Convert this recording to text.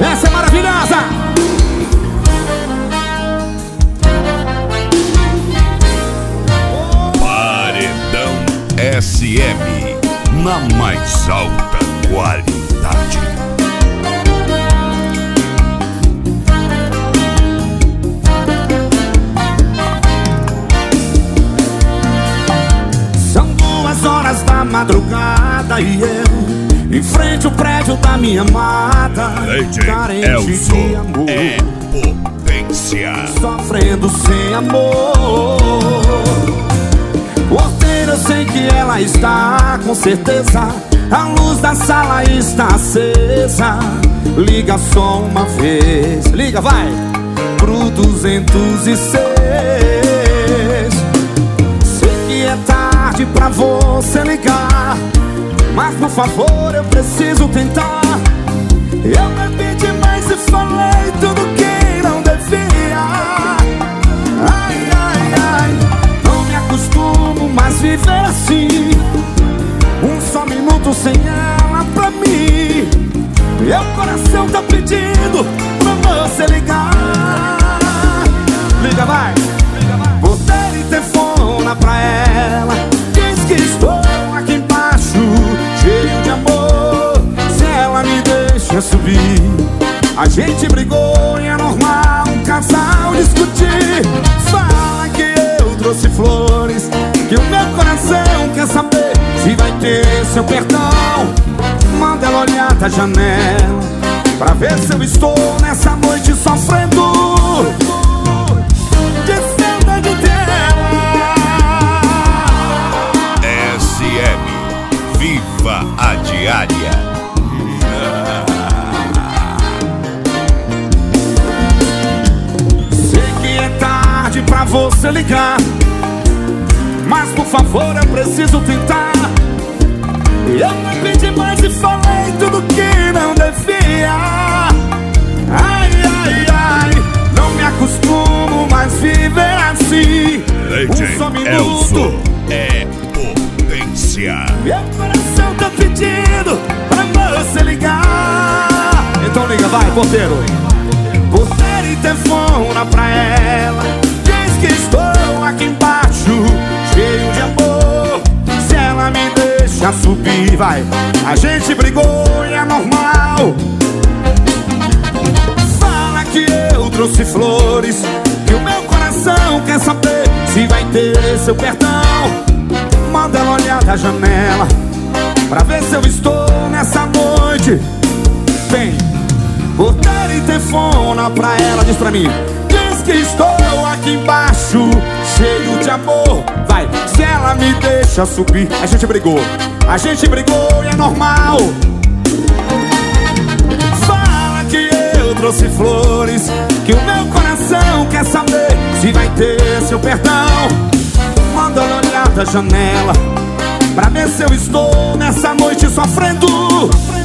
Essa é maravilhosa. Paredão SM, na mais alta qualidade. São 2 horas da madrugada e eu em frente ao prédio da minha amada, carente de amor, é potência, sofrendo sem amor. Porteira, eu sei que ela está, com certeza. A luz da sala está acesa. Liga só uma vez. Liga, vai! Pro 206. Sei que é tarde pra você ligar, mas por favor eu preciso tentar. Eu bebi demais e falei tudo que não devia. Ai, ai, ai, não me acostumo mais viver assim. Um só minuto sem ela pra mim. Meu coração tá pedindo pra você ligar. Liga, vai! Botei e telefona pra ela. Diz que estou aqui embaixo, cheio de amor. Se ela me deixa subir. A gente brigou e é normal um casal discutir. Fala que eu trouxe flores, que o meu coração quer saber se vai ter seu perdão. Manda ela olhar da janela pra ver se eu estou nessa noite sofrendo de saudade dela. SM, viva a diária. Sei que é tarde pra você ligar, mas por favor eu preciso tentar. Eu bebi demais e falei tudo que não devia. Ai, ai, ai, não me acostumo mais viver assim. Um só minuto é potência. meu coração tá pedindo pra você ligar. Então liga, vai, porteiro. Porteiro e telefona pra ela. Diz que estou aqui embaixo, cheio de amor. Se ela me deixa subir, vai. A gente brigou e é normal. Fala que eu trouxe flores, que o meu coração quer saber se vai ter seu perdão. Manda ela olhar da janela pra ver se eu estou nessa noite. Vem, porteira e telefona pra ela, diz pra mim. Diz que estou aqui embaixo, cheio de amor. Vai, se ela me deixa subir. A gente brigou e é normal. Fala que eu trouxe flores, que o meu coração quer saber se vai ter seu perdão. Manda ela olhar da janela pra ver se eu estou nessa noite sofrendo